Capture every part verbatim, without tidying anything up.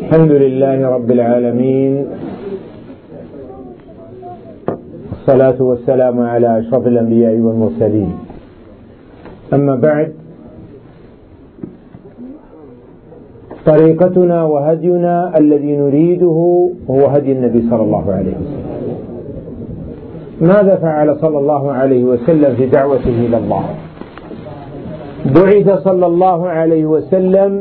الحمد لله رب العالمين، والصلاة والسلام على أشرف الأنبياء والمرسلين. أما بعد، طريقتنا وهدينا الذي نريده هو هدي النبي صلى الله عليه وسلم. ماذا فعل صلى الله عليه وسلم في دعوته إلى الله؟ بعث صلى الله عليه وسلم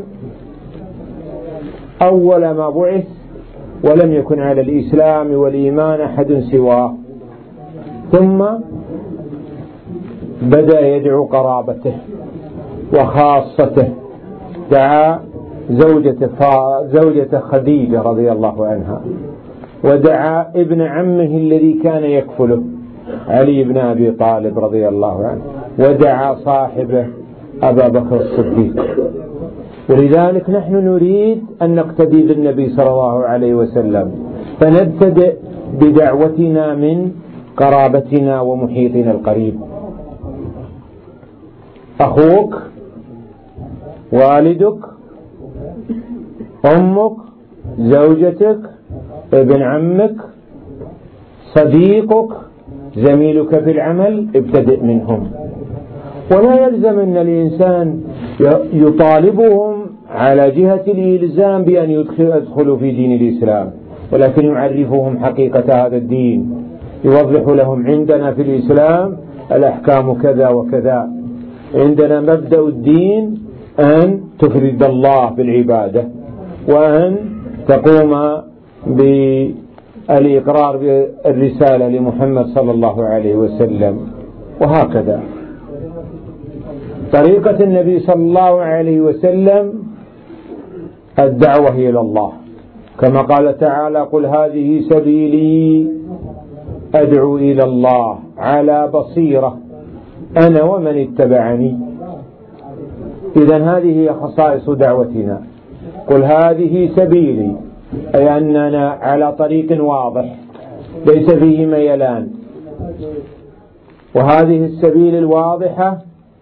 أول ما بعث ولم يكن على الإسلام والإيمان أحد سواه، ثم بدأ يدعو قرابته وخاصته. دعا زوجة, زوجة خديجة رضي الله عنها، ودعا ابن عمه الذي كان يكفله علي بن أبي طالب رضي الله عنه، ودعا صاحبه أبا بكر الصديق. ولذلك نحن نريد أن نقتدي بالنبي صلى الله عليه وسلم، فنبتدئ بدعوتنا من قرابتنا ومحيطنا القريب. أخوك، والدك، أمك، زوجتك، ابن عمك، صديقك، زميلك في العمل، ابتدئ منهم. ولا يلزم أن الإنسان يطالبهم على جهة الإلزام بأن يدخلوا في دين الإسلام، ولكن يعرفهم حقيقة هذا الدين، يوضح لهم عندنا في الإسلام الأحكام كذا وكذا. عندنا مبدأ الدين أن تفرد الله بالعبادة، وأن تقوم بالإقرار بالرسالة لمحمد صلى الله عليه وسلم، وهكذا. طريقة النبي صلى الله عليه وسلم الدعوة إلى الله، كما قال تعالى: قل هذه سبيلي أدعو إلى الله على بصيرة أنا ومن اتبعني. إذن هذه هي خصائص دعوتنا. قل هذه سبيلي، أي أننا على طريق واضح ليس فيه ميلان، وهذه السبيل الواضحة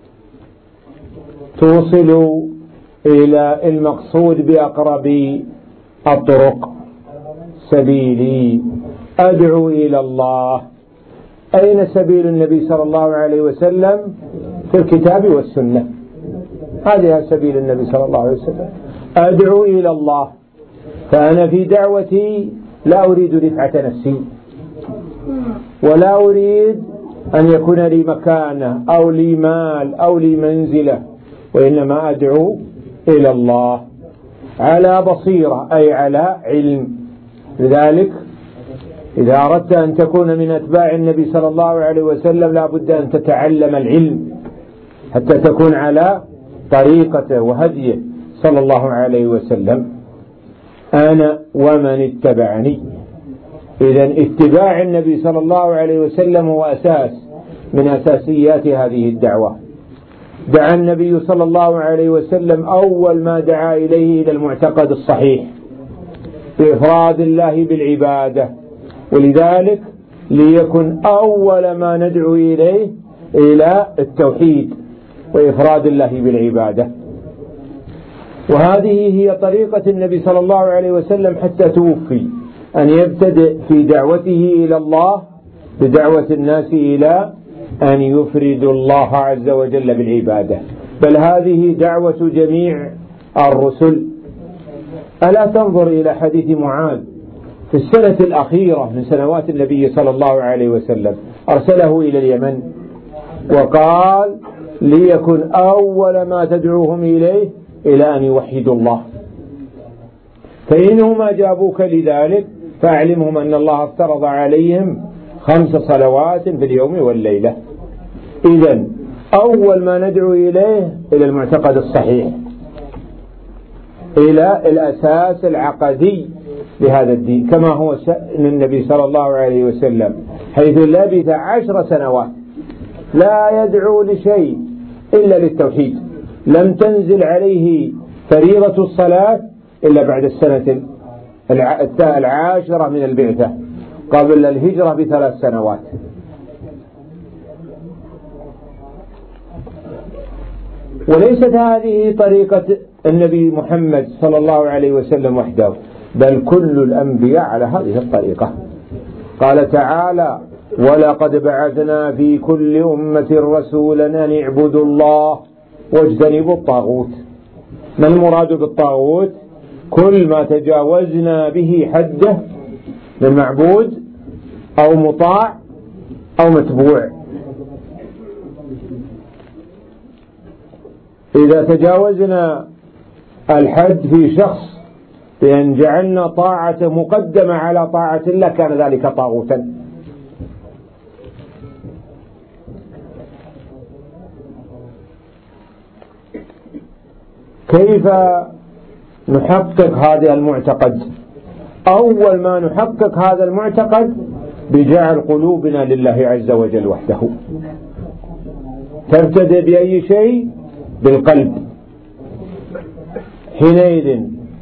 توصل إلى المقصود بأقرب الطرق. سبيلي أدعو إلى الله. أين سبيل النبي صلى الله عليه وسلم؟ في الكتاب والسنة. هذه سبيل النبي صلى الله عليه وسلم، أدعو إلى الله. فأنا في دعوتي لا أريد رفعة نفسي، ولا أريد أن يكون لي مكانة أو لي مال أو لي منزلة، وإنما أدعو إلى الله على بصيرة، أي على علم. لذلك إذا أردت أن تكون من أتباع النبي صلى الله عليه وسلم لا بد أن تتعلم العلم حتى تكون على طريقته وهديه صلى الله عليه وسلم. أنا ومن اتبعني. إذن اتباع النبي صلى الله عليه وسلم هو أساس من أساسيات هذه الدعوة. دعا النبي صلى الله عليه وسلم أول ما دعا إليه إلى المعتقد الصحيح بإفراد الله بالعبادة، ولذلك ليكن أول ما ندعو إليه إلى التوحيد وإفراد الله بالعبادة. وهذه هي طريقة النبي صلى الله عليه وسلم حتى توفي، أن يبتدئ في دعوته إلى الله بدعوة الناس إلى أن يفردوا الله عز وجل بالعبادة. بل هذه دعوة جميع الرسل. ألا تنظر إلى حديث معاذ في السنة الأخيرة من سنوات النبي صلى الله عليه وسلم، أرسله إلى اليمن وقال: ليكن أول ما تدعوهم إليه إلى أن يوحدوا الله، فإنهم أجابوك لذلك فأعلمهم أن الله افترض عليهم خمس صلوات في اليوم والليلة. إذن أول ما ندعو إليه إلى المعتقد الصحيح، إلى الأساس العقدي لهذا الدين، كما هو شأن النبي صلى الله عليه وسلم، حيث لبث عشر سنوات لا يدعو لشيء إلا للتوحيد. لم تنزل عليه فريضة الصلاة إلا بعد السنة العاشرة من البعثة، قبل الهجرة بثلاث سنوات. وليست هذه طريقة النبي محمد صلى الله عليه وسلم وحده، بل كل الأنبياء على هذه الطريقة. قال تعالى: ولقد بعثنا في كل أمة رسولا أن اعبدوا الله واجتنبوا الطاغوت. ما المراد بالطاغوت؟ كل ما تجاوزنا به حده من معبود أو مطاع أو متبوع. إذا تجاوزنا الحد في شخص بأن جعلنا طاعة مقدمة على طاعة الله كان ذلك طاغوتا. كيف نحقق هذا المعتقد؟ أول ما نحقق هذا المعتقد بجعل قلوبنا لله عز وجل وحده. تبتدئ بأي شيء؟ بالقلب. حينئذ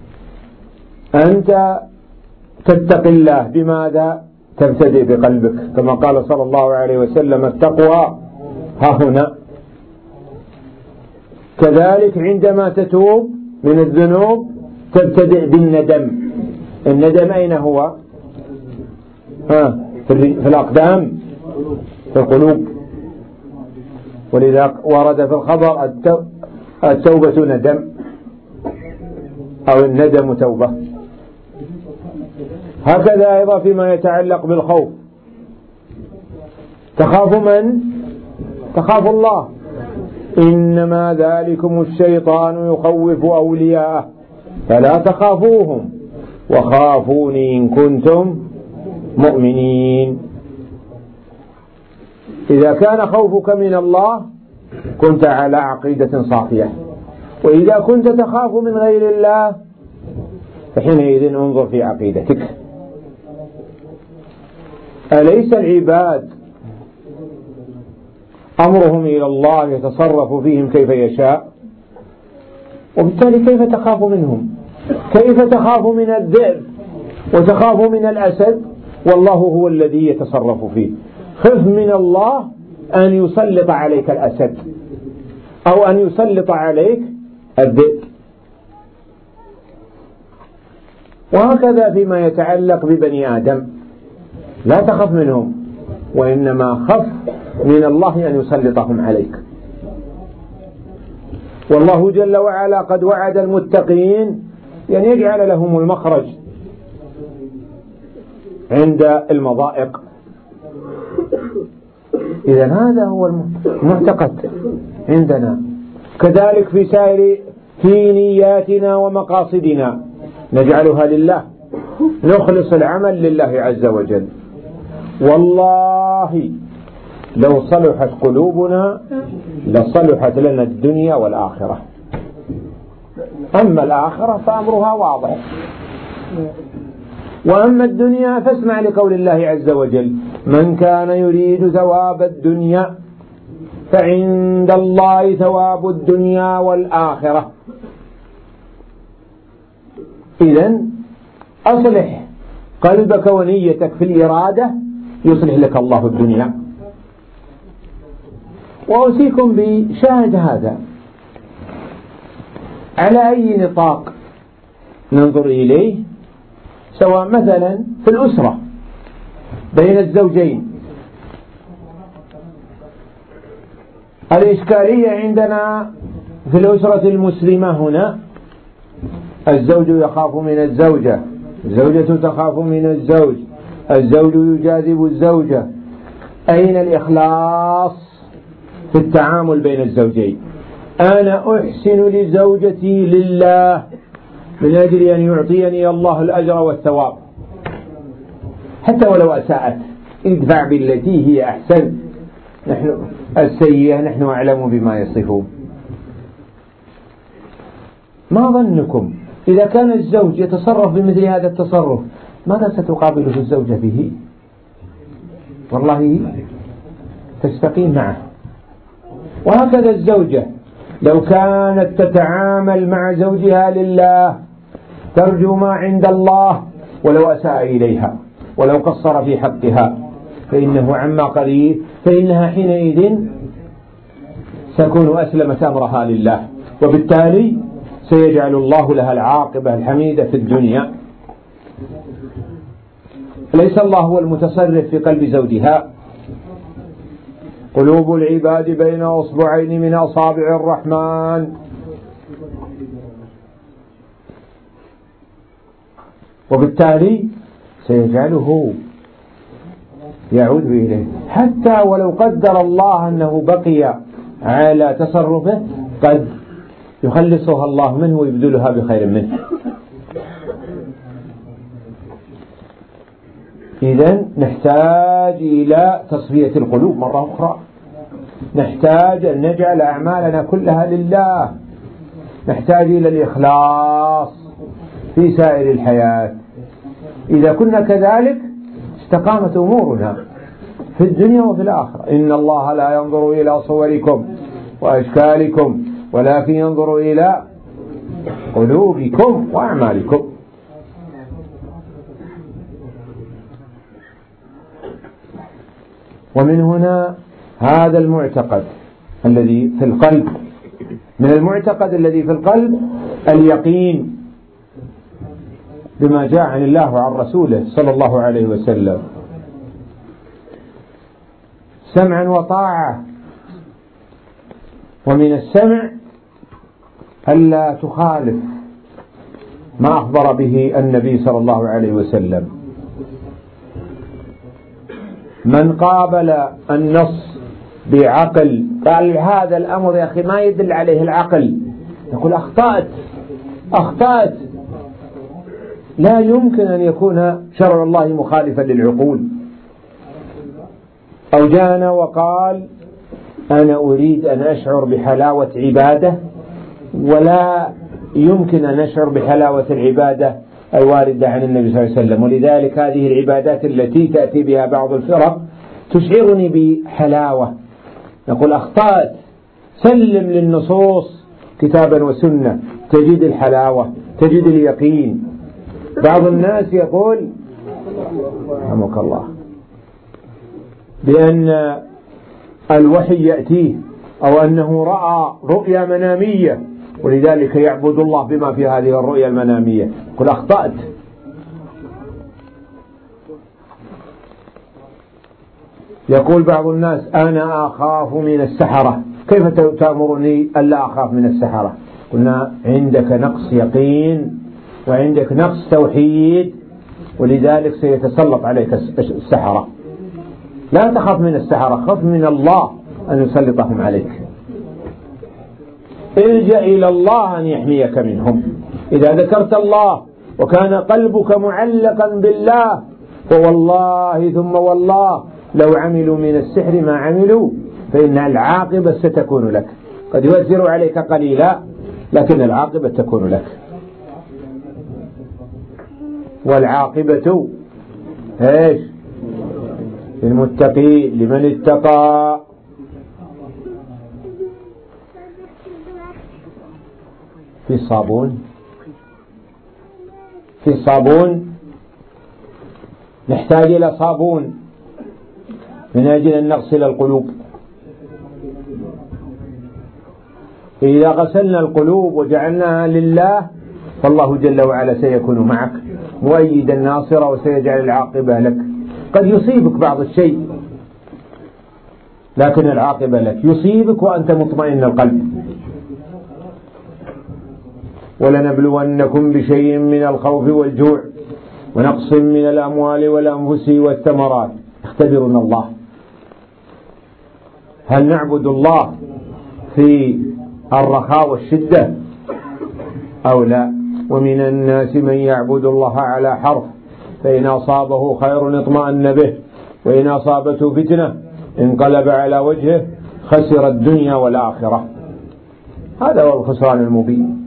أنت تتقي الله بماذا؟ تبتدئ بقلبك، كما قال صلى الله عليه وسلم: التقوى ها هنا. كذلك عندما تتوب من الذنوب تبتدئ بالندم. الندم أين هو؟ ها في الأقدام، في القلوب. ولذا ورد في الخبر: التوبة ندم، أو الندم توبة. هكذا أيضا فيما يتعلق بالخوف. تخاف من؟ تخاف الله. إنما ذلكم الشيطان يخوف أولياءه فلا تخافوهم وخافوني إن كنتم مؤمنين. إذا كان خوفك من الله كنت على عقيدة صافية، وإذا كنت تخاف من غير الله فحينئذ انظر في عقيدتك. أليس العباد أمرهم إلى الله يتصرف فيهم كيف يشاء؟ وبالتالي كيف تخاف منهم؟ كيف تخاف من الذئب وتخاف من الأسد والله هو الذي يتصرف فيه؟ خف من الله أن يسلط عليك الأسد أو أن يسلط عليك الذئب. وهكذا فيما يتعلق ببني آدم، لا تخف منهم، وإنما خف من الله أن يسلطهم عليك. والله جل وعلا قد وعد المتقين أن يجعل لهم المخرج عند المضائق. إذا هذا هو المعتقد عندنا. كذلك في سائر في نياتنا ومقاصدنا نجعلها لله، نخلص العمل لله عز وجل. والله لو صلحت قلوبنا لصلحت لنا الدنيا والآخرة. أما الآخرة فأمرها واضح، وأما الدنيا فاسمع لقول الله عز وجل: من كان يريد ثواب الدنيا فعند الله ثواب الدنيا والآخرة. إذن أصلح قلبك ونيتك في الإرادة يصلح لك الله الدنيا. وأوصيكم بشاهد هذا على أي نطاق ننظر إليه، سواء مثلا في الأسرة بين الزوجين. الإشكالية عندنا في الأسرة المسلمة هنا: الزوج يخاف من الزوجة، الزوجة تخاف من الزوج، الزوج يجاذب الزوجة. أين الإخلاص في التعامل بين الزوجين؟ أنا أحسن لزوجتي لله من أجل أن يعطيني الله الأجر والثواب، حتى ولو أساءت ادفع بالتي هي أحسن، نحن السيئة نحن أعلم بما يصفون. ما ظنكم إذا كان الزوج يتصرف بمثل هذا التصرف ماذا ستقابله الزوجة به؟ والله تستقيم معه. وهكذا الزوجة لو كانت تتعامل مع زوجها لله ترجو ما عند الله ولو أساء إليها ولو قصر في حقها فإنه عما قريب فإنها حينئذ سيكون أسلمت أمرها لله، وبالتالي سيجعل الله لها العاقبة الحميدة في الدنيا. ليس الله هو المتصرف في قلب زوجها. قلوب العباد بين أصبعين من أصابع الرحمن. وبالتالي سيجعله يعود إليه، حتى ولو قدر الله أنه بقي على تصرفه قد يخلصها الله منه ويبدلها بخير منه. إذن نحتاج إلى تصفية القلوب مرة أخرى، نحتاج أن نجعل أعمالنا كلها لله، نحتاج إلى الإخلاص في سائر الحياة. إذا كنا كذلك استقامت أمورنا في الدنيا وفي الآخرة. إن الله لا ينظر إلى صوركم وأشكالكم ولكن ينظر إلى قلوبكم وأعمالكم. ومن هنا هذا المعتقد الذي في القلب، من المعتقد الذي في القلب اليقين بما جاء عن الله وعن رسوله صلى الله عليه وسلم، سمعا وطاعة. ومن السمع ألا تخالف ما أخبر به النبي صلى الله عليه وسلم. من قابل النص بعقل قال هذا الأمر يا أخي ما يدل عليه العقل، يقول أخطأت أخطأت، لا يمكن أن يكون شرع الله مخالفا للعقول. أو جاءنا وقال أنا أريد أن أشعر بحلاوة عبادة، ولا يمكن أن أشعر بحلاوة العبادة الواردة عن النبي صلى الله عليه وسلم. ولذلك هذه العبادات التي تأتي بها بعض الفرق تشعرني بحلاوة، نقول أخطأت، سلم للنصوص كتابا وسنة تجد الحلاوة تجد اليقين. بعض الناس يقول رحمك الله بأن الوحي يأتيه أو أنه رأى رؤيا منامية ولذلك يعبد الله بما في هذه الرؤيا المنامية، قل أخطأت. يقول بعض الناس أنا أخاف من السحرة، كيف تأمرني ألا أخاف من السحرة؟ قلنا عندك نقص يقين وعندك نقص توحيد، ولذلك سيتسلط عليك السحرة. لا تخاف من السحرة، خف من الله أن يسلطهم عليك. الجأ إلى الله أن يحميك منهم. إذا ذكرت الله وكان قلبك معلقا بالله فوالله ثم والله لو عملوا من السحر ما عملوا فإن العاقبة ستكون لك. قد يؤثر عليك قليلا لكن العاقبة تكون لك. والعاقبة ايش؟ للمتقي لمن اتقى. في الصابون في الصابون نحتاج إلى صابون من أجل أن نغسل القلوب. إذا غسلنا القلوب وجعلناها لله فالله جل وعلا سيكون معك مؤيدا ناصرا وسيجعل العاقبة لك. قد يصيبك بعض الشيء لكن العاقبة لك، يصيبك وأنت مطمئن القلب. ولنبلونكم بشيء من الخوف والجوع ونقص من الأموال والأنفس والثمرات. اختبرنا الله، هل نعبد الله في الرخاء والشدة أو لا؟ ومن الناس من يعبد الله على حرف فإن أصابه خير اطمأن به وإن أصابته فتنة انقلب على وجهه خسر الدنيا والآخرة. هذا هو الخسران المبين.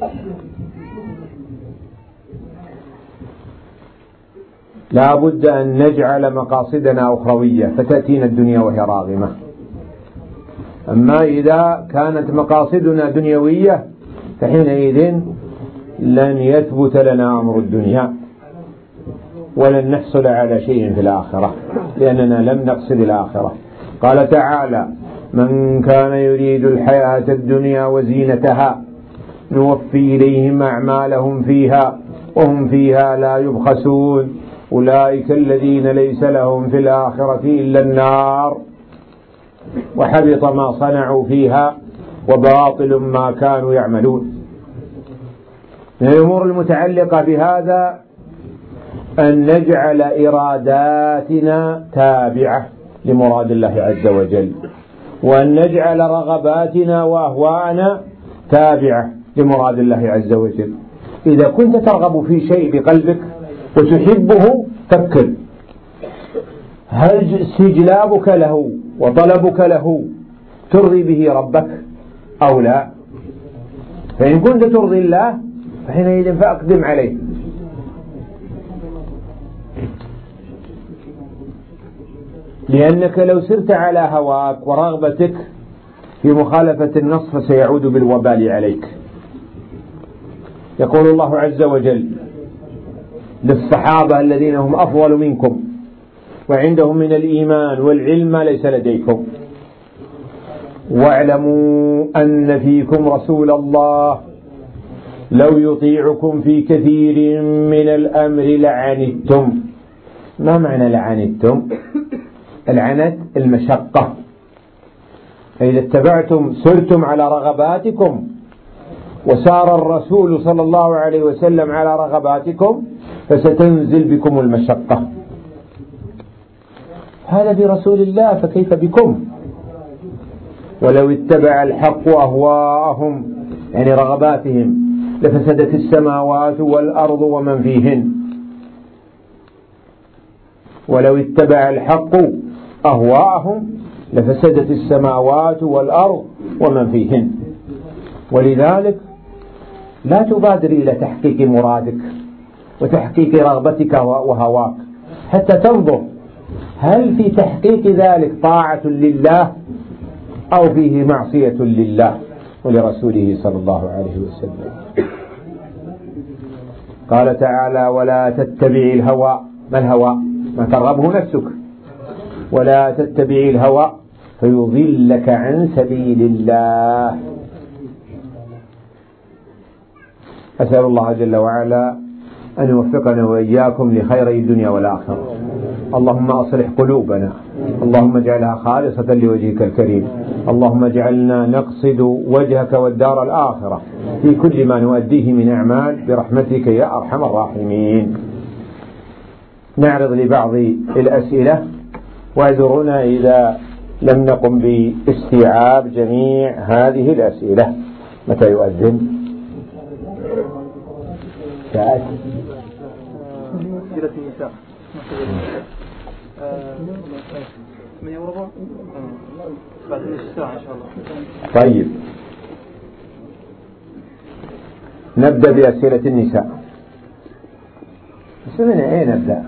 لا بد أن نجعل مقاصدنا أخروية فتأتينا الدنيا وهي راغمة. أما إذا كانت مقاصدنا دنيوية فحينئذ لن يثبت لنا أمر الدنيا ولن نحصل على شيء في الآخرة لأننا لم نقصد الآخرة. قال تعالى من كان يريد الحياة الدنيا وزينتها نوفي إليهم أعمالهم فيها وهم فيها لا يبخسون أولئك الذين ليس لهم في الآخرة إلا النار وحبط ما صنعوا فيها وباطل ما كانوا يعملون. من الأمور المتعلقة بهذا أن نجعل إراداتنا تابعة لمراد الله عز وجل، وأن نجعل رغباتنا وأهواءنا تابعة لمراد الله عز وجل. إذا كنت ترغب في شيء بقلبك وتحبه فكر، هل استجلابك له وطلبك له ترضي به ربك أو لا؟ فإن كنت ترضي الله فحينئذ فأقدم عليه. لأنك لو سرت على هواك ورغبتك في مخالفة النص فسيعود بالوبال عليك. يقول الله عز وجل للصحابة الذين هم أفضل منكم وعندهم من الإيمان والعلم ما ليس لديكم: واعلموا أن فيكم رسول الله لو يطيعكم في كثير من الأمر لعنتم. ما معنى لعنتم؟ العنت المشقة. إذا اتبعتم سرتم على رغباتكم وسار الرسول صلى الله عليه وسلم على رغباتكم فستنزل بكم المشقة. هذا برسول الله فكيف بكم؟ ولو اتبع الحق أهواءهم يعني رغباتهم لفسدت السماوات والأرض ومن فيهن. ولو اتبع الحق أهواءهم لفسدت السماوات والأرض ومن فيهن. ولذلك لا تبادر إلى تحقيق مرادك وتحقيق رغبتك وهواك حتى تنظر هل في تحقيق ذلك طاعة لله أو فيه معصية لله ولرسوله صلى الله عليه وسلم. قال تعالى: ولا تتبع الهوى. ما الهوى؟ ما ترغبه نفسك. ولا تتبع الهوى فيضلك عن سبيل الله. أسأل الله جل وعلا أن يوفقنا وإياكم لخيري الدنيا والآخرة. اللهم أصلح قلوبنا، اللهم اجعلها خالصة لوجهك الكريم، اللهم اجعلنا نقصد وجهك والدار الآخرة في كل ما نؤديه من أعمال برحمتك يا أرحم الراحمين. نعرض لبعض الأسئلة، واعذرونا إذا لم نقم باستيعاب جميع هذه الأسئلة. متى يؤذن؟ ساعات أسئلة النساء ثمانية وربع بعد نصف ساعة إن شاء الله. طيب، نبدأ بأسئلة النساء. بس من أين نبدأ؟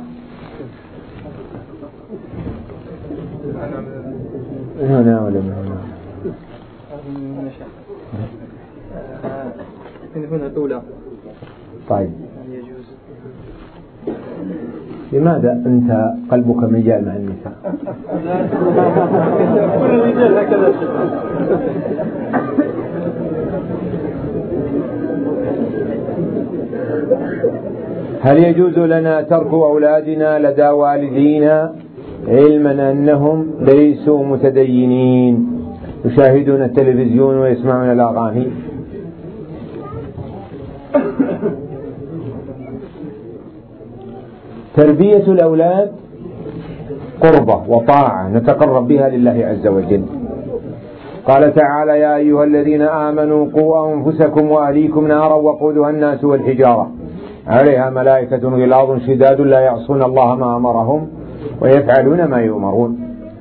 من هنا ولا من هنا؟ من هنا الأولى. طيب، يجوز. لماذا أنت قلبك ميال مع النساء؟ كل الرجال هكذا. هل يجوز لنا ترك أولادنا لدى والدينا علما أنهم ليسوا متدينين يشاهدون التلفزيون ويسمعون الأغاني؟ تربية الأولاد قربة وطاعة نتقرب بها لله عز وجل. قال تعالى: يا أيها الذين آمنوا قوا أنفسكم وأهليكم نارا وقودها الناس والحجارة عليها ملائكة غلاظ شداد لا يعصون الله ما أمرهم ويفعلون ما يؤمرون.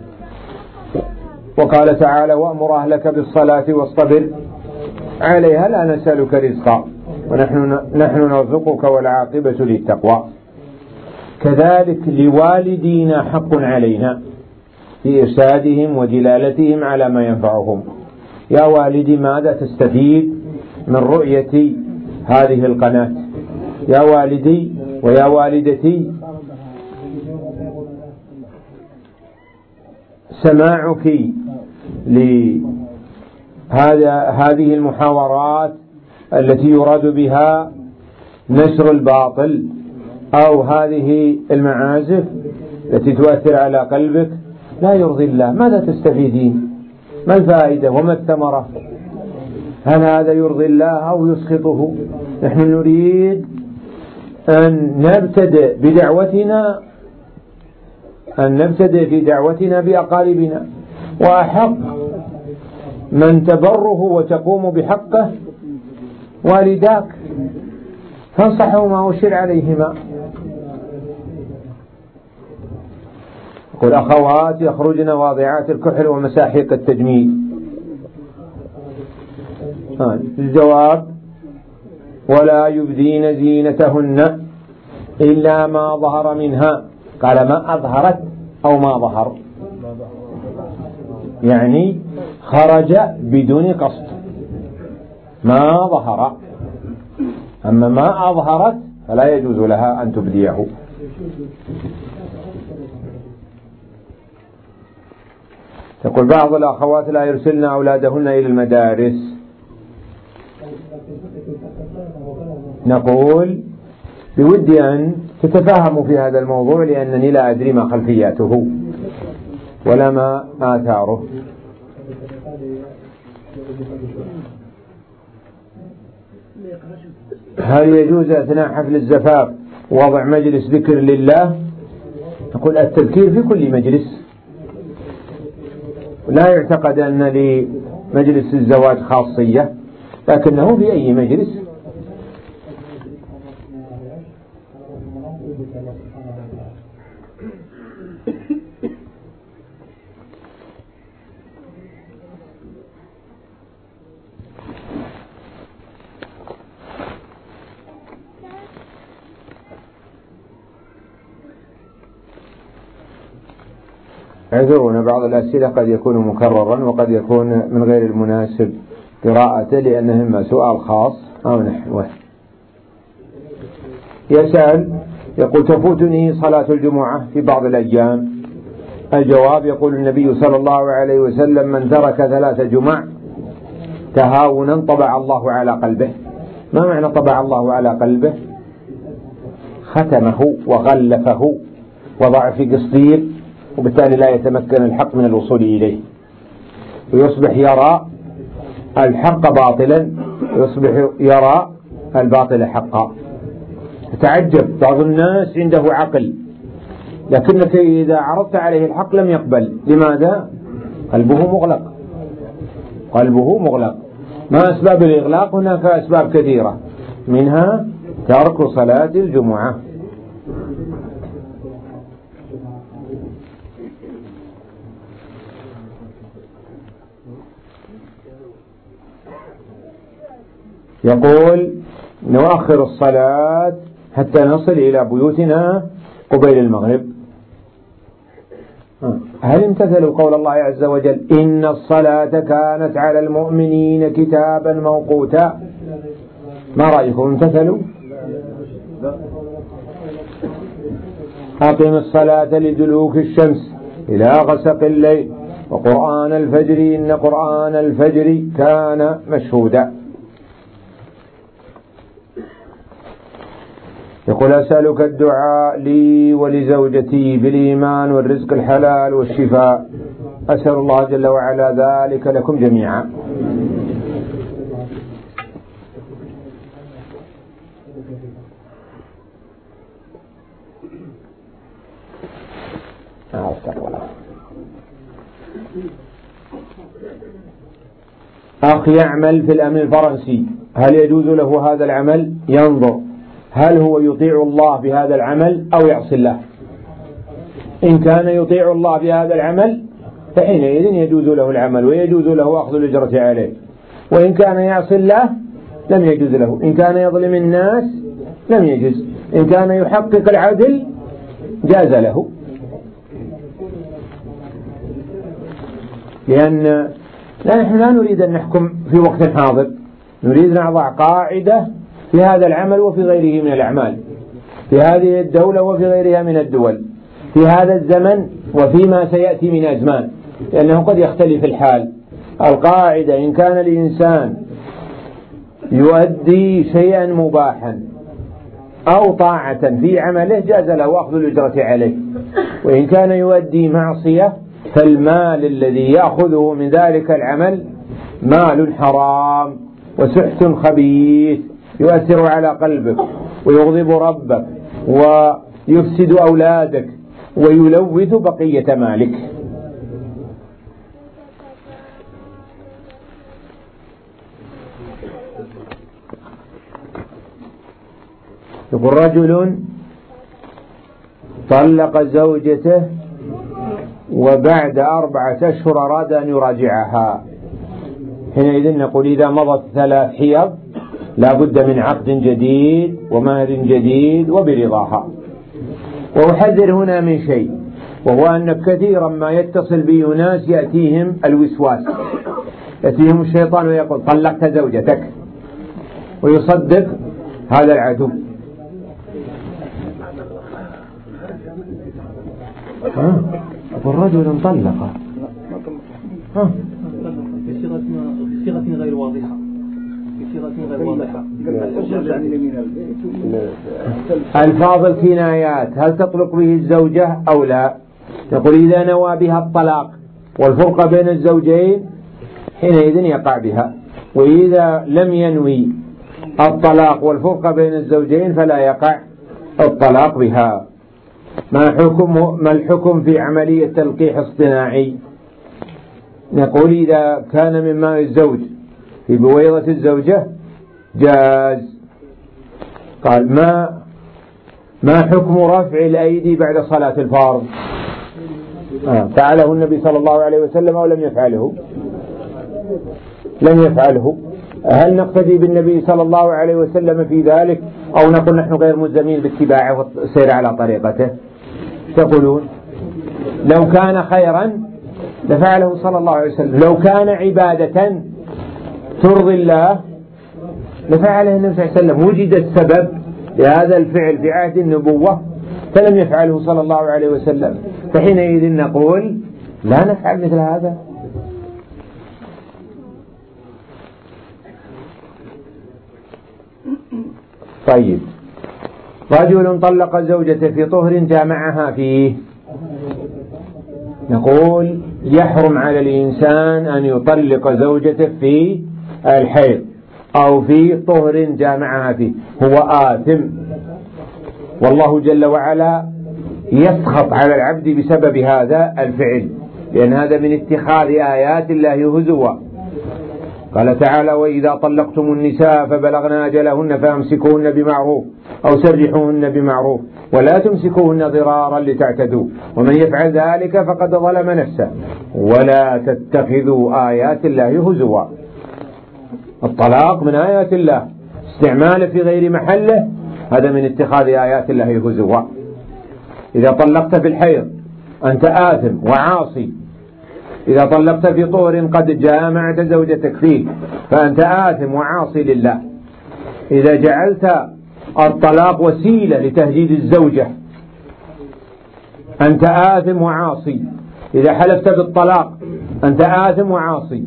وقال تعالى: وأمر أهلك بالصلاة واصطبر عليها لا نسألك رزقا ونحن نحن نرزقك والعاقبة للتقوى. كذلك لوالدينا حق علينا في إرشادهم ودلالتهم على ما ينفعهم. يا والدي ماذا تستفيد من رؤية هذه القناة؟ يا والدي ويا والدتي سماعك لهذه المحاورات التي يراد بها نشر الباطل أو هذه المعازف التي تؤثر على قلبك لا يرضي الله، ماذا تستفيدين؟ ما الفائدة وما الثمرة؟ هل هذا يرضي الله أو يسخطه؟ نحن نريد أن نبتدئ بدعوتنا أن نبتدئ في دعوتنا بأقاربنا، وأحق من تبره وتقوم بحقه والداك، فانصحهما وشر عليهما. قل أخوات يخرجن واضعات الكحل ومساحيق التجميل. الجواب: ولا يبدين زينتهن إلا ما ظهر منها. قال ما أظهرت أو ما ظهر، يعني خرج بدون قصد، ما ظهر. أما ما أظهرت فلا يجوز لها أن تبديه. تقول بعض الأخوات لا يرسلن أولادهن إلى المدارس. نقول بودي أن تتفاهموا في هذا الموضوع، لأنني لا أدري ما خلفياته ولا ما آثاره. هل يجوز أثناء حفل الزفاف وضع مجلس ذكر لله؟ نقول التذكير في كل مجلس، لا يعتقد أن لمجلس الزواج خاصية، لكنه في أي مجلس. اعذرونا، بعض الأسئلة قد يكون مكررا وقد يكون من غير المناسب قراءته، لأنه إما سؤال خاص أو نحوه. يسأل يقول تفوتني صلاة الجمعة في بعض الأيام. الجواب: يقول النبي صلى الله عليه وسلم: من ترك ثلاث جمع تهاونا طبع الله على قلبه. ما معنى طبع الله على قلبه؟ ختمه وغلفه وضع في قصدير، وبالتالي لا يتمكن الحق من الوصول إليه، ويصبح يرى الحق باطلا، ويصبح يرى الباطل حقا. تتعجب، بعض الناس عنده عقل لكنك إذا عرضت عليه الحق لم يقبل. لماذا؟ قلبه مغلق، قلبه مغلق. ما أسباب الإغلاق؟ هناك أسباب كثيرة، منها ترك صلاة الجمعة. يقول نؤخر الصلاة حتى نصل إلى بيوتنا قبيل المغرب. هل امتثلوا قول الله عز وجل: إن الصلاة كانت على المؤمنين كتابا موقوتا؟ ما رأيكم، امتثلوا؟ أقم الصلاة لدلوك الشمس إلى غسق الليل وقرآن الفجر إن قرآن الفجر كان مشهودا. يقول أسألك الدعاء لي ولزوجتي بالإيمان والرزق الحلال والشفاء، أسأل الله جل وعلا ذلك لكم جميعا. أخ يعمل في الأمن الفرنسي، هل يجوز له هذا العمل؟ ينظر هل هو يطيع الله بهذا العمل أو يعصي الله. إن كان يطيع الله بهذا العمل فحينئذ يجوز له العمل ويجوز له أخذ الأجرة عليه، وإن كان يعصي الله لم يجوز له. إن كان يظلم الناس لم يجوز، إن كان يحقق العدل جاز له. لأن لا نحن لا نريد أن نحكم في وقت حاضر، نريد أن نضع قاعدة في هذا العمل وفي غيره من الأعمال، في هذه الدولة وفي غيرها من الدول، في هذا الزمن وفيما سيأتي من أزمان، لأنه قد يختلف الحال. القاعدة: إن كان الإنسان يؤدي شيئا مباحا أو طاعة في عمله جاز له أخذ الأجرة عليه. وإن كان يؤدي معصية فالمال الذي يأخذه من ذلك العمل مال حرام وسحت خبيث يؤثر على قلبك ويغضب ربك ويفسد أولادك ويلوث بقية مالك. يقول رجل طلق زوجته وبعد أربعة أشهر أراد أن يراجعها، حينئذ نقول إذا مضت ثلاث حيض لا بد من عقد جديد ومهر جديد وبرضاها. وأحذر هنا من شيء، وهو أن كثيرا ما يتصل بي ناس يأتيهم الوسواس، يأتيهم الشيطان ويقول طلقت زوجتك، ويصدق هذا العدو. ها والرجل طلق ها بصيغة غير واضحة بصيغة غير واضحة ألفاظ الكنايات هل تطلق به الزوجة أو لا؟ يقول إذا نوى بها الطلاق والفرقة بين الزوجين حينئذ يقع بها، وإذا لم ينوي الطلاق والفرقة بين الزوجين فلا يقع الطلاق بها. ما حكم ما الحكم في عملية تلقيح اصطناعي؟ نقول إذا كان من ماء الزوج في بويضة الزوجة جاز. قال ما ما حكم رفع الأيدي بعد صلاة الفرض؟ آه. فعله النبي صلى الله عليه وسلم أو لم يفعله؟ لم يفعله. هل نقتدي بالنبي صلى الله عليه وسلم في ذلك أو نقول نحن غير ملزمين باتباعه والسير على طريقته؟ تقولون لو كان خيرا لفعله صلى الله عليه وسلم، لو كان عبادة ترضي الله لفعله النبي صلى الله عليه وسلم. وجد السبب لهذا الفعل في عهد النبوة فلم يفعله صلى الله عليه وسلم، فحينئذ نقول لا نفعل مثل هذا. طيب، رجل طلق زوجته في طهر جامعها فيه، نقول يحرم على الإنسان أن يطلق زوجته في الحيض أو في طهر جامعها فيه، هو آثم، والله جل وعلا يسخط على العبد بسبب هذا الفعل، لأن هذا من اتخاذ آيات الله هزوا. قال تعالى وإذا طلقتم النساء فبلغن أجلهن فأمسكوهن بمعروف أو سرحوهن بمعروف ولا تمسكوهن ضرارا لتعتدوا ومن يفعل ذلك فقد ظلم نفسه ولا تتخذوا آيات الله هزوا. الطلاق من آيات الله، استعماله في غير محله هذا من اتخاذ آيات الله هزوا. إذا طلقت في الحيض أنت آثم وعاصي، إذا طلقت في طهر قد جامعت زوجتك فيه فأنت آثم وعاصي لله. إذا جعلت الطلاق وسيلة لتهديد الزوجة أنت آثم وعاصي، إذا حلفت بالطلاق أنت آثم وعاصي.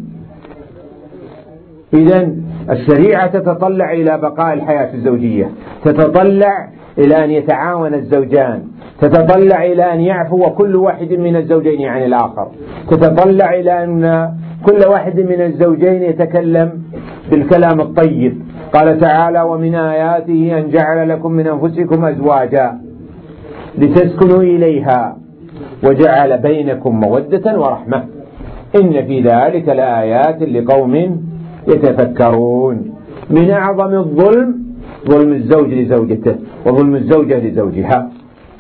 إذن الشريعة تتطلع إلى بقاء الحياة الزوجية، تتطلع إلى أن يتعاون الزوجان، تتطلع إلى أن يعفو كل واحد من الزوجين عن الآخر، تتطلع إلى أن كل واحد من الزوجين يتكلم بالكلام الطيب. قال تعالى ومن آياته أن جعل لكم من أنفسكم أزواجا لتسكنوا إليها وجعل بينكم مودة ورحمة إن في ذلك لآيات لقوم يتفكرون. من أعظم الظلم ظلم الزوج لزوجته وظلم الزوجة لزوجها.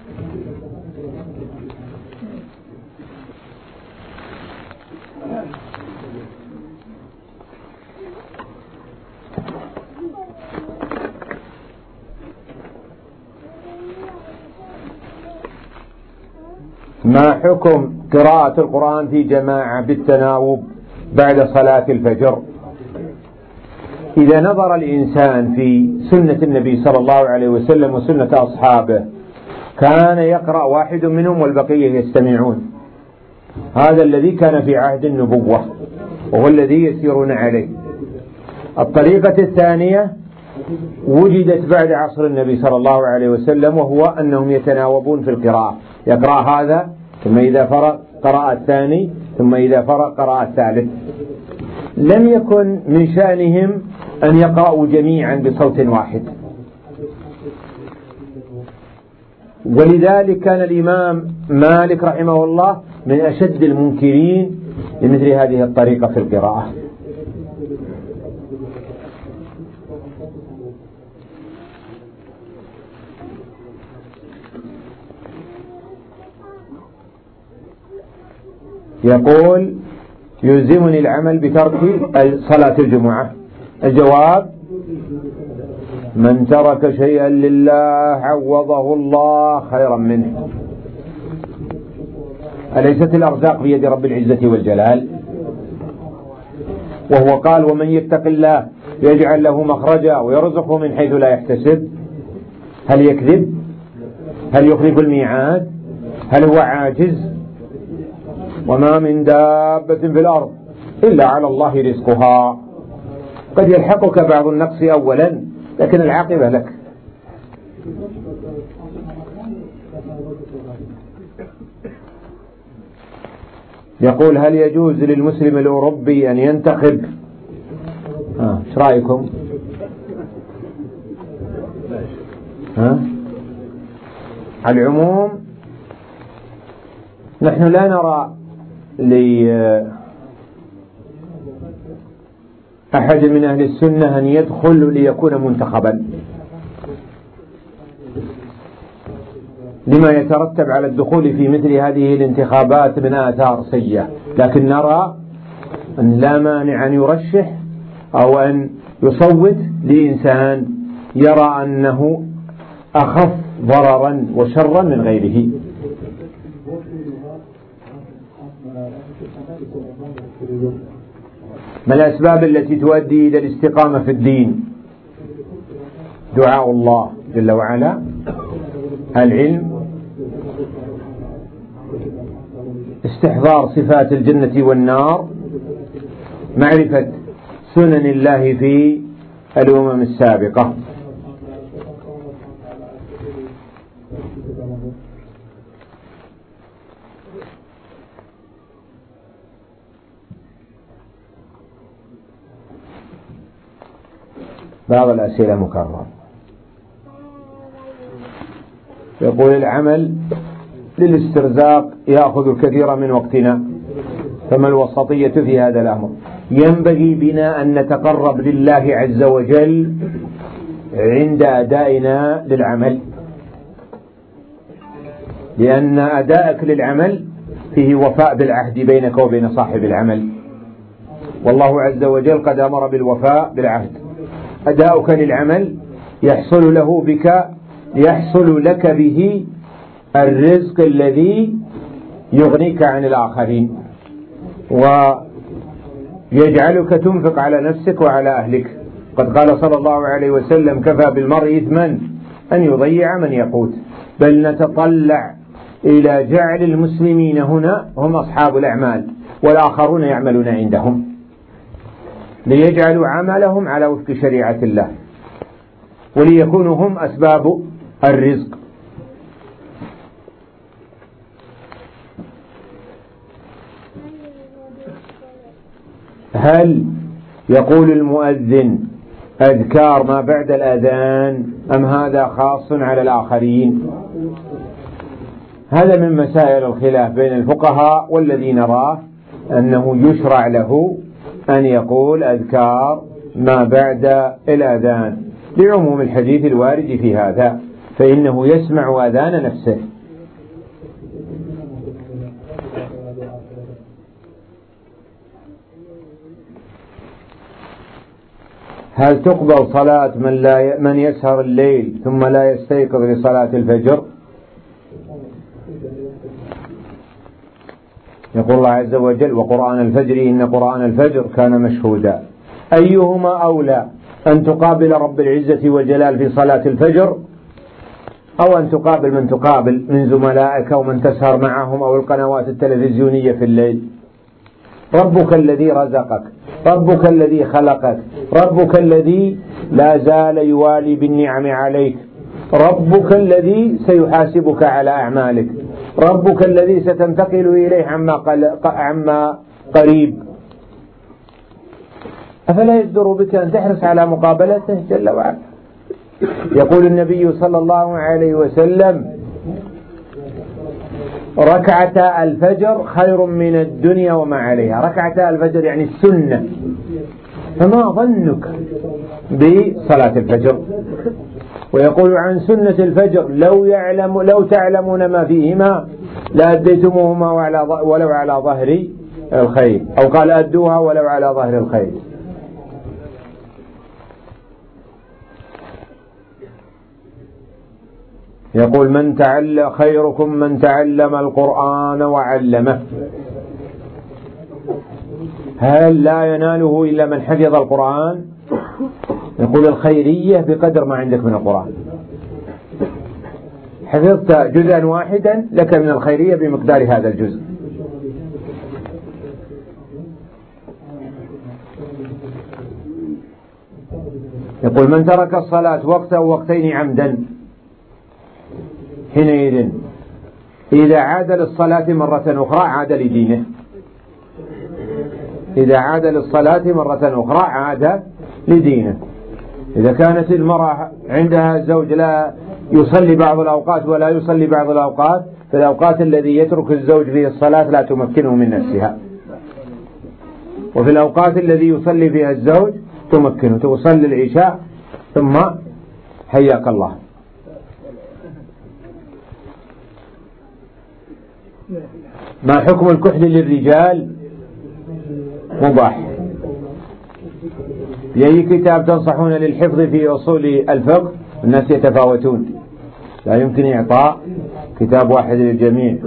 ما حكم قراءة القرآن في جماعة بالتناوب بعد صلاة الفجر؟ إذا نظر الإنسان في سنة النبي صلى الله عليه وسلم وسنة أصحابه كان يقرأ واحد منهم والبقية يستمعون، هذا الذي كان في عهد النبوة وهو الذي يسيرون عليه. الطريقة الثانية وجدت بعد عصر النبي صلى الله عليه وسلم، وهو أنهم يتناوبون في القراءة، يقرأ هذا ثم إذا فرغ قرأ الثاني ثم إذا فرغ قرأ الثالث. لم يكن من شأنهم أن يقرأوا جميعا بصوت واحد، ولذلك كان الإمام مالك رحمه الله من أشد المنكرين لمثل هذه الطريقة في القراءة. يقول: يلزمني العمل بترك صلاة الجمعة. الجواب: من ترك شيئا لله عوضه الله خيرا منه. أليست الأرزاق بيد رب العزة والجلال؟ وهو قال: ومن يتق الله يجعل له مخرجا ويرزقه من حيث لا يحتسب. هل يكذب؟ هل يخلف الميعاد؟ هل هو عاجز؟ وما من دابة في الأرض إلا على الله رزقها. قد يلحقك بعض النقص أولا، لكن العاقبة لك. يقول: هل يجوز للمسلم الأوروبي أن ينتخب؟ ها ايش رأيكم؟ ها؟ على العموم نحن لا نرى لأحد من أهل السنة أن يدخل ليكون منتخبا، لما يترتب على الدخول في مثل هذه الانتخابات من آثار سيئة. لكن نرى أن لا مانع أن يرشح أو أن يصوت لإنسان يرى أنه أخف ضررا وشرا من غيره. ما الأسباب التي تؤدي إلى الاستقامة في الدين؟ دعاء الله جل وعلا، العلم، استحضار صفات الجنة والنار، معرفة سنن الله في الأمم السابقة. بعض الأسئلة مكررة. يقول: العمل للاسترزاق يأخذ الكثير من وقتنا، فما الوسطية في هذا الأمر؟ ينبغي بنا أن نتقرب لله عز وجل عند أدائنا للعمل، لأن أداءك للعمل فيه وفاء بالعهد بينك وبين صاحب العمل، والله عز وجل قد أمر بالوفاء بالعهد. أداؤك للعمل يحصل له بك يحصل لك به الرزق الذي يغنيك عن الآخرين، ويجعلك تنفق على نفسك وعلى أهلك. قد قال صلى الله عليه وسلم: كفى بالمرء إثما أن يضيع من يقوت. بل نتطلع إلى جعل المسلمين هنا هم أصحاب الأعمال والآخرون يعملون عندهم، ليجعلوا عملهم على وفق شريعة الله، وليكونوا هم أسباب الرزق. هل يقول المؤذن أذكار ما بعد الأذان أم هذا خاص على الآخرين؟ هذا من مسائل الخلاف بين الفقهاء، والذي نراه أنه يشرع له أن يقول أذكار ما بعد الأذان لعموم الحديث الوارد في هذا، فإنه يسمع أذان نفسه. هل تقبل صلاة من, لا ي... من يسهر الليل ثم لا يستيقظ لصلاة الفجر؟ يقول الله عز وجل: وقرآن الفجر إن قرآن الفجر كان مشهودا. أيهما أولى، أن تقابل رب العزة والجلال في صلاة الفجر، أو أن تقابل من تقابل من زملائك ومن تسهر معهم، أو القنوات التلفزيونية في الليل؟ ربك الذي رزقك، ربك الذي خلقك، ربك الذي لا زال يوالي بالنعم عليك، ربك الذي سيحاسبك على أعمالك، ربك الذي ستنتقل إليه عما, عما قريب. أفلا يجدر بك أن تحرص على مقابلته جل وعلا؟ يقول النبي صلى الله عليه وسلم: ركعتا الفجر خير من الدنيا وما عليها. ركعتا الفجر يعني السنة، فما ظنك بصلاة الفجر؟ ويقول عن سنة الفجر: لو يعلم لو تعلمون ما فيهما لأديتموهما ولو على ظهر الخيل، أو قال أدوها ولو على ظهر الخيل. يقول: من تعلم خيركم من تعلم القرآن وعلمه. هل لا يناله إلا من حفظ القرآن؟ يقول: الخيرية بقدر ما عندك من القرآن. حفظت جزءا واحدا لك من الخيرية بمقدار هذا الجزء. يقول: من ترك الصلاة وقتا أو وقتين عمدا حينئذ إذا عاد للصلاة مرة أخرى عاد لدينه. إذا عاد للصلاة مرة أخرى عاد لدينه. إذا كانت المرأة عندها الزوج لا يصلي بعض الأوقات ولا يصلي بعض الأوقات، فالأوقات الذي يترك الزوج فيه الصلاة لا تمكنه من نفسها، وفي الأوقات الذي يصلي فيها الزوج تمكنه. تصلي العشاء ثم حياك الله. ما حكم الكحل للرجال؟ مباح. لأي كتاب تنصحون للحفظ في أصول الفقه؟ الناس يتفاوتون، لا يمكن إعطاء كتاب واحد للجميع.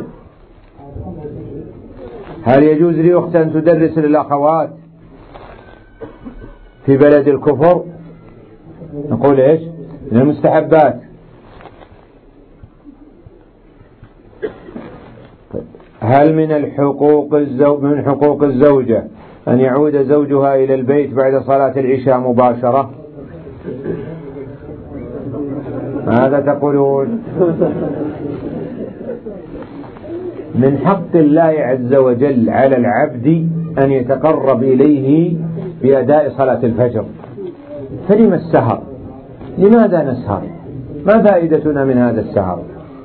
هل يجوز لي أخت أن تدرس للأخوات في بلد الكفر؟ نقول إيش؟ من المستحبات. هل من الحقوق الزوج من حقوق الزوجة أن يعود زوجها إلى البيت بعد صلاة العشاء مباشرة؟ ماذا تقولون؟ من حق الله عز وجل على العبد أن يتقرب إليه بأداء صلاة الفجر، فلما السهر؟ لماذا نسهر؟ ما فائدتنا من هذا السهر؟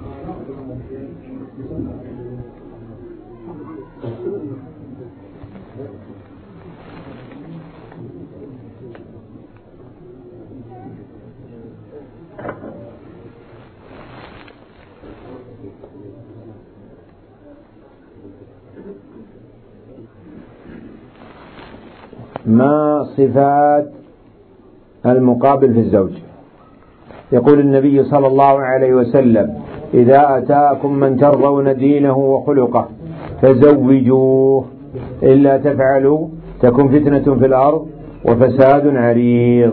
ما صفات المقابل في الزوج؟ يقول النبي صلى الله عليه وسلم: إذا أتاكم من ترضون دينه وخلقه فزوجوه، إلا تفعلوا تكن فتنة في الأرض وفساد عريض.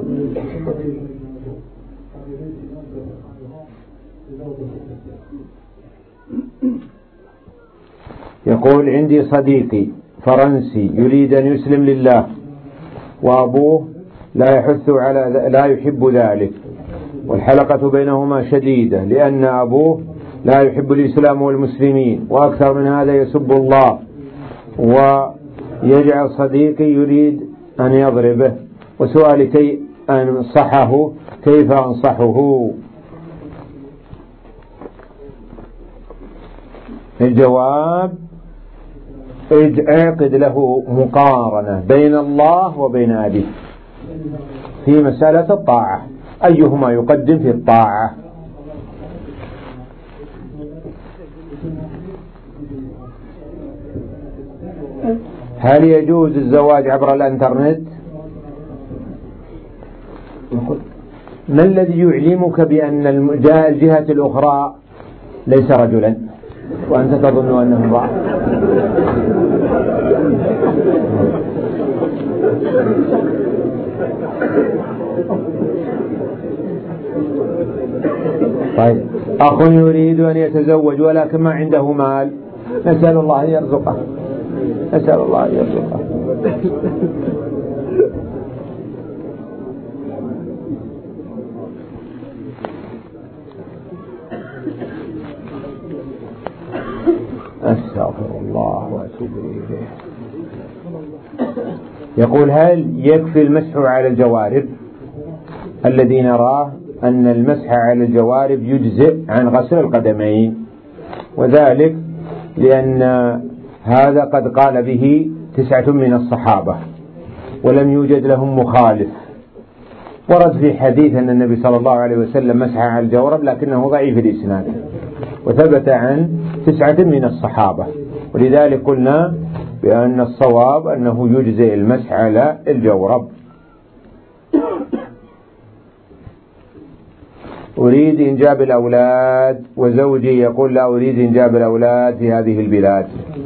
يقول: عندي صديقي فرنسي يريد أن يسلم لله، وأبوه لا يحث على لا يحب ذلك، والحلقة بينهما شديدة لأن أبوه لا يحب الإسلام والمسلمين، وأكثر من هذا يسب الله، ويجعل صديقي يريد أن يضربه، وسؤالي كي أنصحه كيف أنصحه؟ الجواب: اعقد له مقارنة بين الله وبين أبيه في مسألة الطاعة، أيهما يقدم في الطاعة. هل يجوز الزواج عبر الانترنت؟ ما الذي يعلمك بأن الجهة الأخرى ليس رجلا وأنت تظن أنه امرأة؟ طيب، أخ يريد أن يتزوج ولكن ما عنده مال، نسأل الله أن يرزقه، نسأل الله أن يرزقه. أستغفر الله وأتوب إليه. يقول هل يكفي المسح على الجوارب؟ الذي نراه أن المسح على الجوارب يجزئ عن غسل القدمين، وذلك لأن هذا قد قال به تسعة من الصحابة ولم يوجد لهم مخالف. ورد في حديث أن النبي صلى الله عليه وسلم مسح على الجورب لكنه ضعيف الإسناد، وثبت عن تسعة من الصحابة، ولذلك قلنا بأن الصواب أنه يجزئ المسح على الجورب. أريد إنجاب الأولاد وزوجي يقول لا أريد إنجاب الأولاد في هذه البلاد.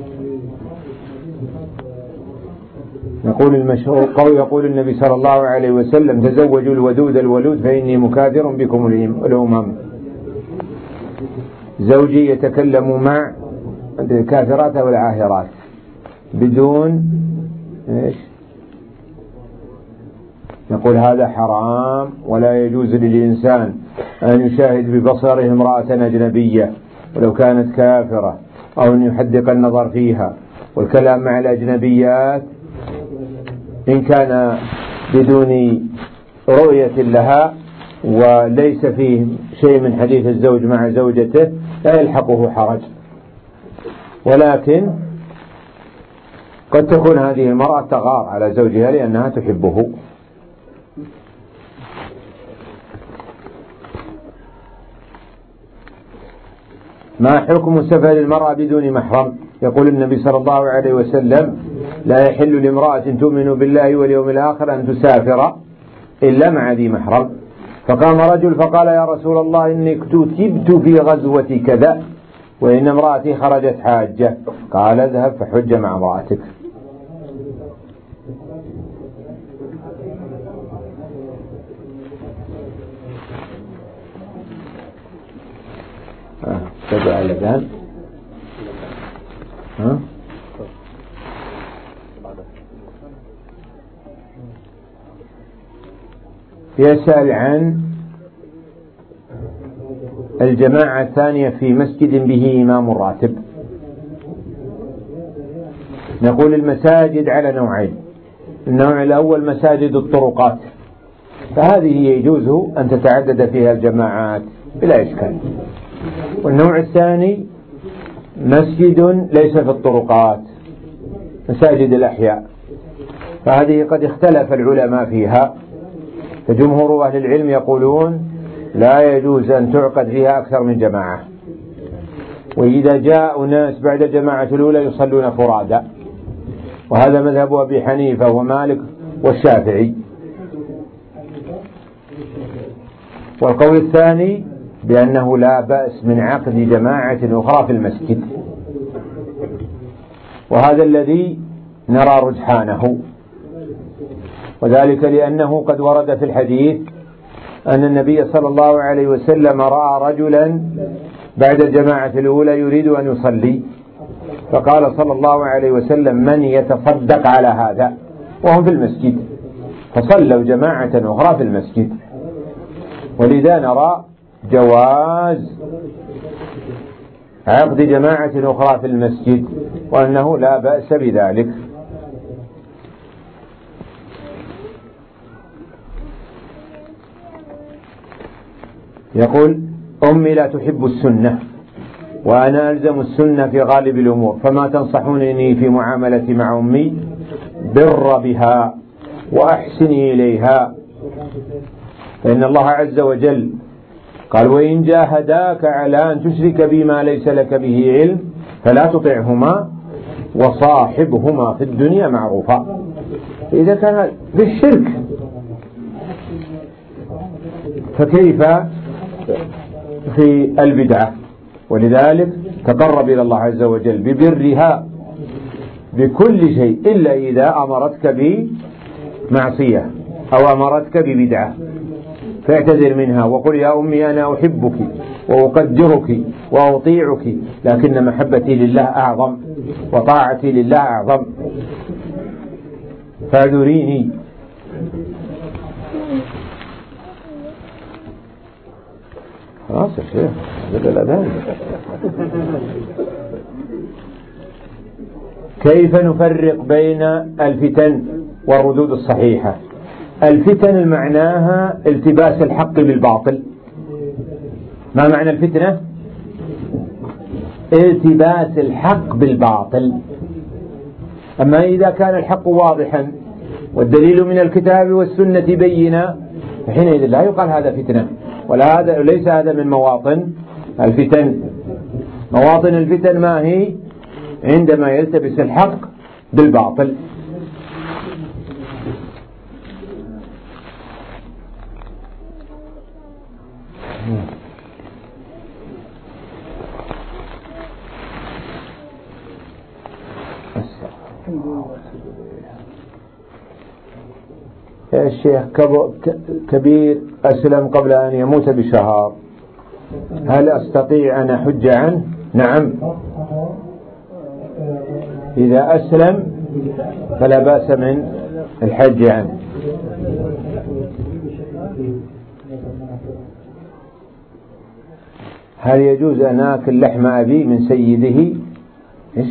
نقول المشهور قول يقول النبي صلى الله عليه وسلم تزوجوا الودود الولود فإني مكاثر بكم الأمم. زوجي يتكلم مع الكافرات والعاهرات بدون إيش؟ نقول هذا حرام، ولا يجوز للإنسان أن يشاهد ببصره امرأة أجنبية ولو كانت كافرة، أو أن يحدق النظر فيها. والكلام مع الأجنبيات إن كان بدون رؤية لها وليس فيه شيء من حديث الزوج مع زوجته لا يلحقه حرج، ولكن قد تكون هذه المرأة تغار على زوجها لأنها تحبه. ما حكم سفر المرأة بدون محرم؟ يقول النبي صلى الله عليه وسلم لا يحل لامرأة تؤمن بالله واليوم الآخر أن تسافر إلا مع ذي محرم. فقام رجل فقال يا رسول الله إني كتبت في غزوة كذا وإن امرأتي خرجت حاجة. قال اذهب فحج مع امرأتك. تبع الأذان. ها؟ يسأل عن الجماعة الثانية في مسجد به إمام راتب. نقول المساجد على نوعين. النوع الأول مساجد الطرقات، فهذه يجوز أن تتعدد فيها الجماعات بلا إشكال. والنوع الثاني مسجد ليس في الطرقات، مساجد الأحياء، فهذه قد اختلف العلماء فيها. فجمهور أهل العلم يقولون لا يجوز أن تعقد فيها أكثر من جماعة، وإذا جاء ناس بعد الجماعة الأولى يصلون فرادا، وهذا مذهب أبي حنيفة ومالك والشافعي. والقول الثاني بأنه لا بأس من عقد جماعة أخرى في المسجد، وهذا الذي نرى رجحانه، وذلك لأنه قد ورد في الحديث أن النبي صلى الله عليه وسلم رأى رجلا بعد الجماعة الأولى يريد أن يصلي، فقال صلى الله عليه وسلم من يتصدق على هذا، وهم في المسجد، فصلوا جماعة أخرى في المسجد. ولذا نرى جواز عقد جماعة أخرى في المسجد، وأنه لا بأس بذلك. يقول أمي لا تحب السنة وأنا ألزم السنة في غالب الأمور، فما تنصحونني في معاملتي مع أمي؟ بر بها وأحسني إليها، فإن الله عز وجل قال وإن جاهداك على أن تشرك بما ليس لك به علم فلا تطعهما وصاحبهما في الدنيا معروفا. إذا كان بالشرك فكيف في البدعة؟ ولذلك تقرب إلى الله عز وجل ببرها بكل شيء إلا إذا أمرتك بمعصية أو أمرتك ببدعة، فاعتذر منها وقل يا أمي أنا أحبك وأقدرك وأطيعك، لكن محبتي لله أعظم وطاعتي لله أعظم، فاعذريني. خلاص يا شيخ هذا الأذان. كيف نفرق بين الفتن والردود الصحيحة؟ الفتن معناها التباس الحق بالباطل. ما معنى الفتنة؟ التباس الحق بالباطل. أما إذا كان الحق واضحا والدليل من الكتاب والسنة بينا فحينئذ لا يقال هذا فتنة، ولا هذا ليس هذا من مواطن الفتن. مواطن الفتن ما هي؟ عندما يلتبس الحق بالباطل. يا الشيخ كبير أسلم قبل أن يموت بشهر، هل أستطيع أن أحج عنه؟ نعم، إذا أسلم فلا بأس من الحج عنه. هل يجوز أن آكل لحم أبي من سيده؟ إيش؟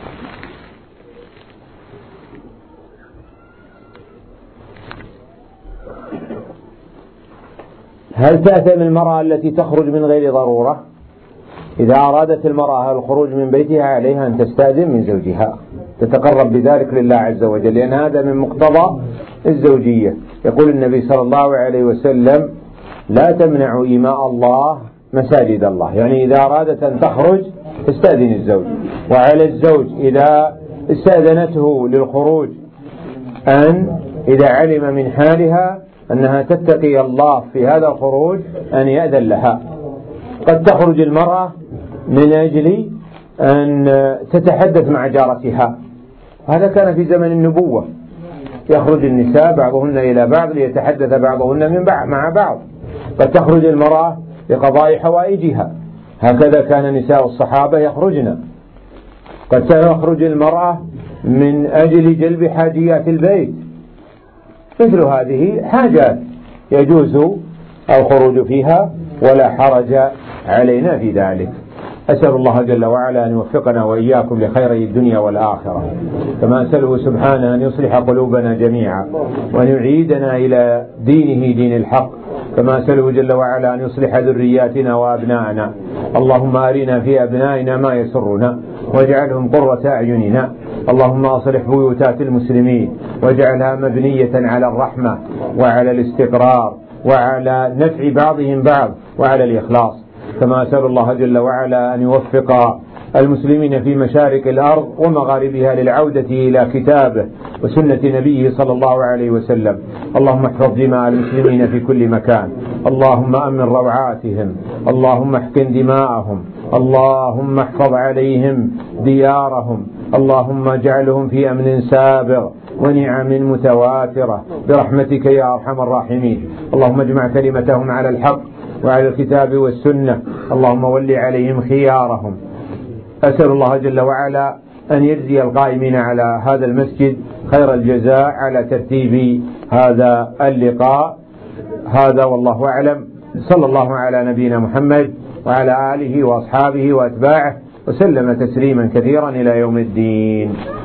هل تأثم المرأة التي تخرج من غير ضرورة؟ إذا أرادت المرأة الخروج من بيتها عليها أن تستأذن من زوجها، تتقرب بذلك لله عز وجل، لأن هذا من مقتضى الزوجية. يقول النبي صلى الله عليه وسلم: لا تمنعوا إماء الله مساجد الله، يعني إذا أرادت أن تخرج تستأذن الزوج. وعلى الزوج إذا استأذنته للخروج أن إذا علم من حالها أنها تتقي الله في هذا الخروج أن يأذن لها. قد تخرج المرأة من أجل أن تتحدث مع جارتها، هذا كان في زمن النبوة، يخرج النساء بعضهن إلى بعض ليتحدث بعضهن من بعض مع بعض. قد تخرج المرأة لقضاء حوائجها، هكذا كان نساء الصحابة يخرجن. قد تخرج المرأة من أجل جلب حاجيات البيت، مثل هذه حاجات يجوز الخروج فيها ولا حرج علينا في ذلك. أسأل الله جل وعلا أن يوفقنا وإياكم لخيري الدنيا والآخرة، كما أسأله سبحانه أن يصلح قلوبنا جميعا وأن يعيدنا إلى دينه دين الحق، كما أسأله جل وعلا أن يصلح ذرياتنا وأبناءنا. اللهم أرنا في أبنائنا ما يسرنا واجعلهم قرة أعيننا. اللهم أصلح بيوتات المسلمين واجعلها مبنية على الرحمة وعلى الاستقرار وعلى نفع بعضهم بعض وعلى الإخلاص. كما أسأل الله جل وعلا أن يوفق المسلمين في مشارق الأرض ومغاربها للعودة إلى كتابه وسنة نبيه صلى الله عليه وسلم. اللهم احفظ دماء المسلمين في كل مكان، اللهم أمن روعاتهم، اللهم احقن دماءهم، اللهم احفظ عليهم ديارهم، اللهم اجعلهم في أمن سابغ ونعم متواترة برحمتك يا أرحم الراحمين. اللهم اجمع كلمتهم على الحق وعلى الكتاب والسنة، اللهم ول عليهم خيارهم. أسأل الله جل وعلا أن يجزي القائمين على هذا المسجد خير الجزاء على ترتيب هذا اللقاء. هذا والله أعلم، صلى الله على نبينا محمد وعلى آله وأصحابه وأتباعه وسلم تسليما كثيرا إلى يوم الدين.